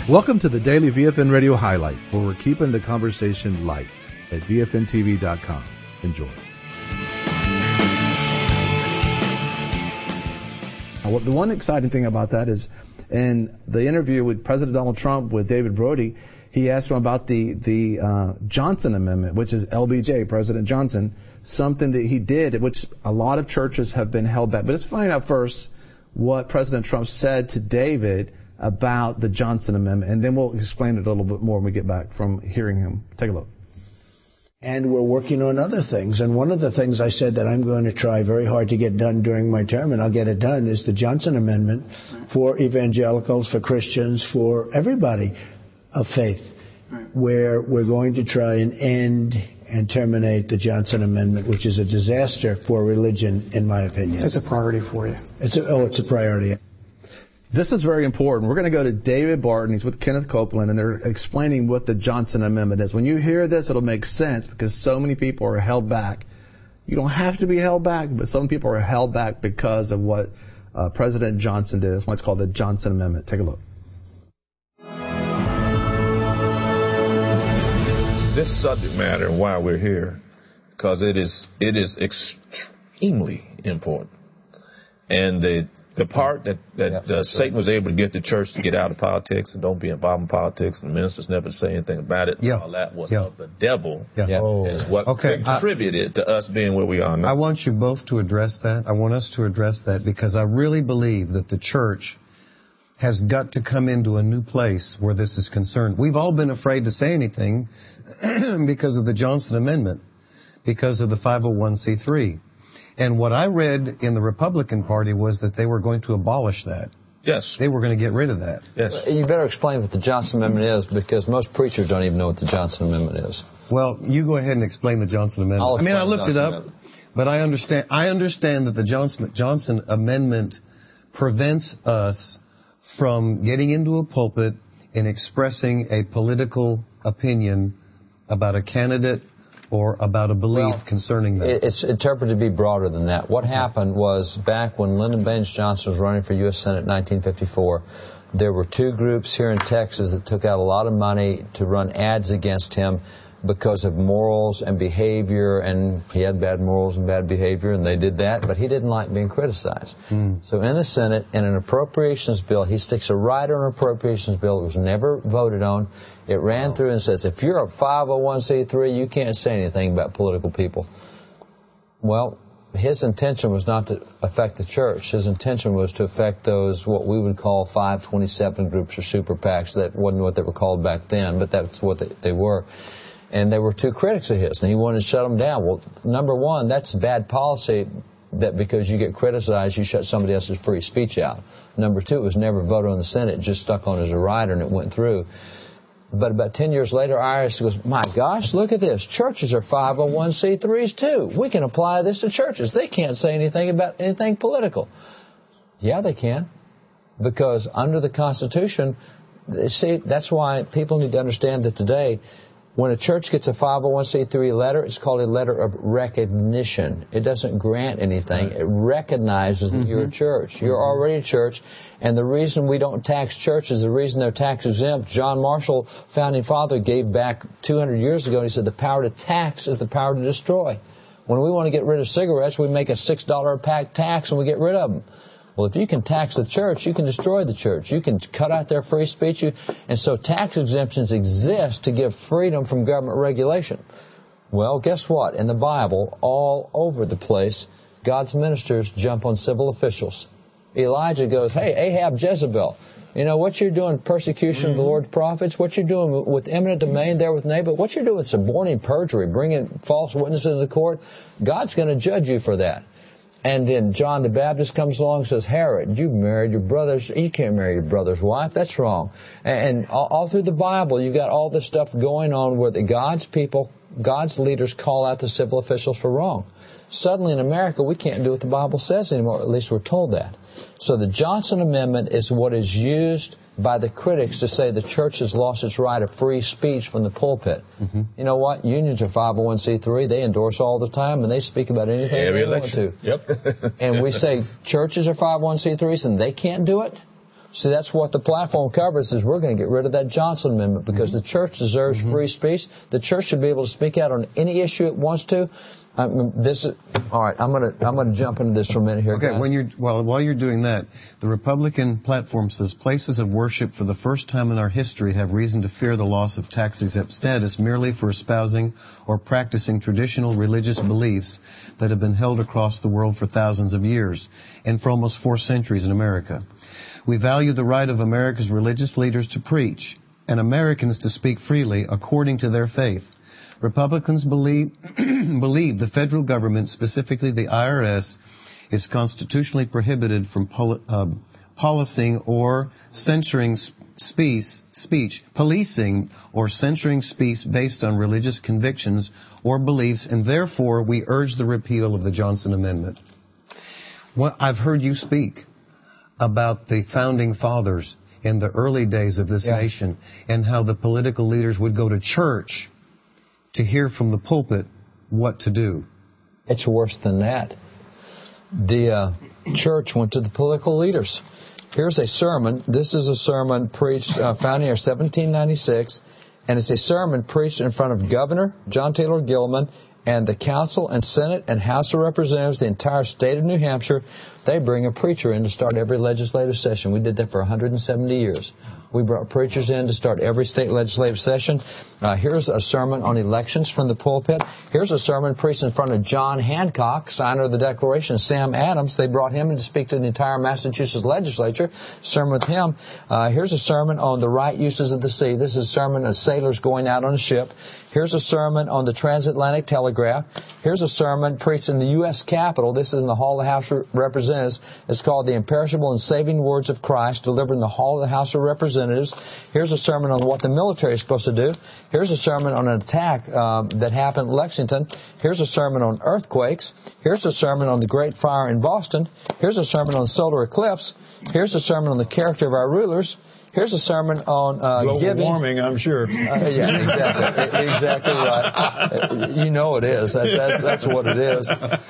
Welcome to the Daily VFN Radio Highlights, where we're keeping the conversation light at VFNTV.com. Enjoy. The one exciting thing about that is in the interview with President Donald Trump with David Brody, he asked him about the Johnson Amendment, which is LBJ, President Johnson, something that he did, which a lot of churches have been held back. But let's find out first what President Trump said to David about the Johnson Amendment, and then we'll explain it a little bit more when we get back from hearing him. Take a look. And we're working on other things. And one of the things I said that I'm going to try very hard to get done during my term, and I'll get it done, is the Johnson Amendment for evangelicals, for Christians, for everybody of faith, where we're going to try and end and terminate the Johnson Amendment, which is a disaster for religion, in my opinion. It's a priority for you. It's a priority. This is very important. We're going to go to David Barton. He's with Kenneth Copeland, and they're explaining what the Johnson Amendment is. When you hear this, it'll make sense because so many people are held back. You don't have to be held back, but some people are held back because of what President Johnson did. That's why it's called the Johnson Amendment. Take a look. This subject matter and why we're here, because it is extremely important. And the part that Satan was able to get the church to get out of politics and don't be involved in politics, and the ministers never say anything about it, all that was of the devil, is what contributed to us being where we are now. I want you both to address that. I want us to address that because I really believe that the church has got to come into a new place where this is concerned. We've all been afraid to say anything because of the Johnson Amendment, because of the 501c3. And what I read in the Republican Party was that they were going to abolish that. Yes. They were going to get rid of that. Yes. You better explain what the Johnson Amendment is, because most preachers don't even know what the Johnson Amendment is. Well, you go ahead and explain the Johnson Amendment. I looked it up, but I understand that the Johnson Amendment prevents us from getting into a pulpit and expressing a political opinion about a candidate or about a belief concerning that. It's interpreted to be broader than that. What happened was, back when Lyndon Baines Johnson was running for U.S. Senate in 1954, there were two groups here in Texas that took out a lot of money to run ads against him because of morals and behavior, and he had bad morals and bad behavior, and they did that, but he didn't like being criticized. So in the Senate, in an appropriations bill, he sticks a rider in an appropriations bill that was never voted on. It ran through and says, if you're a 501c3, you can't say anything about political people. Well, his intention was not to affect the church. His intention was to affect those, what we would call 527 groups or super PACs. That wasn't what they were called back then, but that's what they were. And there were two critics of his, and he wanted to shut them down. Well, number one, that's bad policy, that because you get criticized, you shut somebody else's free speech out. Number two, it was never voted on the Senate, it just stuck on as a rider, and it went through. But about 10 years later, IRS goes, my gosh, look at this. Churches are 501c3s too. We can apply this to churches. They can't say anything about anything political. Yeah, they can. Because under the Constitution, see, that's why people need to understand that today, when a church gets a 501c3 letter, it's called a letter of recognition. It doesn't grant anything. It recognizes that you're a church. You're already a church. And the reason we don't tax churches, the reason they're tax exempt, John Marshall, founding father, gave back 200 years ago, and he said the power to tax is the power to destroy. When we want to get rid of cigarettes, we make a $6 a pack tax and we get rid of them. Well, if you can tax the church, you can destroy the church. You can cut out their free speech. And so tax exemptions exist to give freedom from government regulation. Well, guess what? In the Bible, all over the place, God's ministers jump on civil officials. Elijah goes, hey, Ahab, Jezebel, you know, what you're doing, persecution of the Lord's prophets, what you're doing with eminent domain there with Naboth, what you're doing with suborning perjury, bringing false witnesses to the court, God's going to judge you for that. And then John the Baptist comes along and says, Herod, you married your brother's, you can't marry your brother's wife, that's wrong. And all through the Bible, you've got all this stuff going on where God's people, God's leaders call out the civil officials for wrong. Suddenly in America, we can't do what the Bible says anymore, at least we're told that. So the Johnson Amendment is what is used by the critics to say the church has lost its right of free speech from the pulpit. You know what? Unions are 501c3. They endorse all the time, and they speak about anything they want to. Yep. And we say churches are 501c3s, and they can't do it? See, that's what the platform covers, is we're going to get rid of that Johnson Amendment because the church deserves free speech. The church should be able to speak out on any issue it wants to. All right. I'm going to jump into this for a minute here, okay, guys. While you're doing that, the Republican platform says places of worship for the first time in our history have reason to fear the loss of tax-exempt status merely for espousing or practicing traditional religious beliefs that have been held across the world for thousands of years and for almost 4 centuries in America. We value the right of America's religious leaders to preach and Americans to speak freely according to their faith. Republicans believe the federal government, specifically the IRS, is constitutionally prohibited from policing or censoring speech, policing or censoring speech based on religious convictions or beliefs, and therefore we urge the repeal of the Johnson Amendment. Well, I've heard you speak about the founding fathers in the early days of this nation and how the political leaders would go to church to hear from the pulpit what to do. It's worse than that. The church went to the political leaders. Here's a sermon. This is a sermon preached, found here 1796, and it's a sermon preached in front of Governor John Taylor Gilman and the Council and Senate and House of Representatives, the entire state of New Hampshire. They bring a preacher in to start every legislative session. We did that for 170 years. We brought preachers in to start every state legislative session. Here's a sermon on elections from the pulpit. Here's a sermon preached in front of John Hancock, signer of the Declaration, Sam Adams. They brought him in to speak to the entire Massachusetts legislature. Sermon with him. Here's a sermon on the right uses of the sea. This is a sermon of sailors going out on a ship. Here's a sermon on the transatlantic telegraph. Here's a sermon preached in the U.S. Capitol. This is in the Hall of the House of Representatives. It's called The Imperishable and Saving Words of Christ, delivered in the Hall of the House of Representatives. Here's a sermon on what the military is supposed to do. Here's a sermon on an attack that happened in Lexington. Here's a sermon on earthquakes. Here's a sermon on the Great Fire in Boston. Here's a sermon on solar eclipse. Here's a sermon on the character of our rulers. Here's a sermon on global warming, I'm sure. Yeah, exactly. Exactly right. You know it is. That's what it is.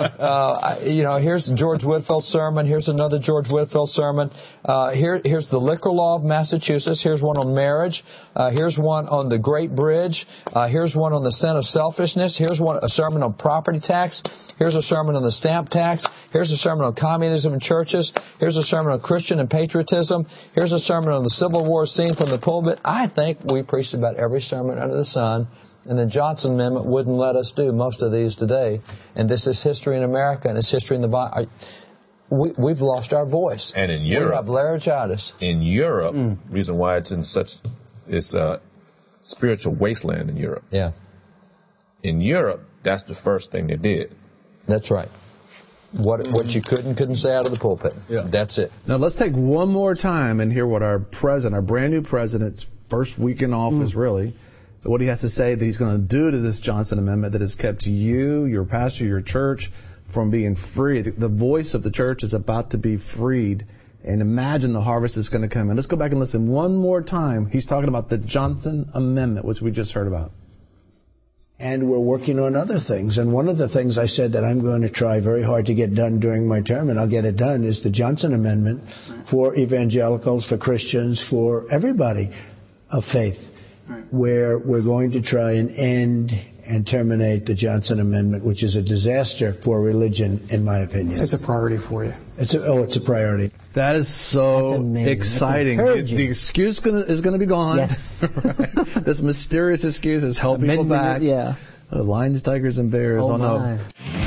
Here's George Whitfield's sermon. Here's another George Whitfield sermon. Here's the liquor law of Massachusetts. Here's one on marriage. Here's one on the Great Bridge. Here's one on the sin of selfishness. Here's a sermon on property tax. Here's a sermon on the stamp tax. Here's a sermon on communism in churches. Here's a sermon on Christian and patriotism. Here's a sermon on the Civil War scene from the pulpit. I think we preached about every sermon under the sun, and the Johnson Amendment wouldn't let us do most of these today. And this is history in America, and it's history in the Bible. We've lost our voice. And in Europe, we have laryngitis. In Europe, reason why it's in it's a spiritual wasteland in Europe. Yeah. In Europe, that's the first thing they did. That's right. What you couldn't say out of the pulpit. Yeah. That's it. Now let's take one more time and hear what our brand new president's first week in office, really, what he has to say that he's going to do to this Johnson Amendment that has kept you, your pastor, your church from being free. The voice of the church is about to be freed, and imagine the harvest is going to come in. Let's go back and listen one more time. He's talking about the Johnson Amendment, which we just heard about. And we're working on other things. And one of the things I said that I'm going to try very hard to get done during my term, and I'll get it done, is the Johnson Amendment for evangelicals, for Christians, for everybody of faith, where we're going to try and end and terminate the Johnson Amendment, which is a disaster for religion, in my opinion. It's a priority for you. It's a priority. That is so exciting. The excuse is going to be gone. Yes. Right? This mysterious excuse has held people back. Yeah. Lions, tigers, and bears. Oh, no. my.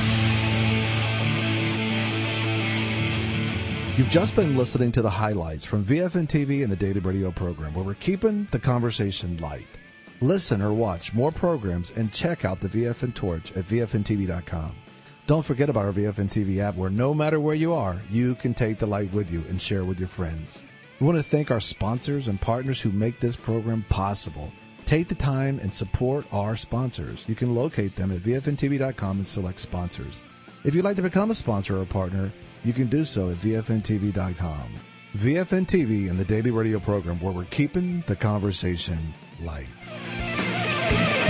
You've just been listening to the highlights from VFN TV and the Daily Radio program, where we're keeping the conversation light. Listen or watch more programs and check out the VFN Torch at VFNTV.com. Don't forget about our VFN TV app, where no matter where you are, you can take the light with you and share with your friends. We want to thank our sponsors and partners who make this program possible. Take the time and support our sponsors. You can locate them at VFNTV.com and select sponsors. If you'd like to become a sponsor or partner, you can do so at VFNTV.com. VFN TV and the Daily Radio program, where we're keeping the conversation light.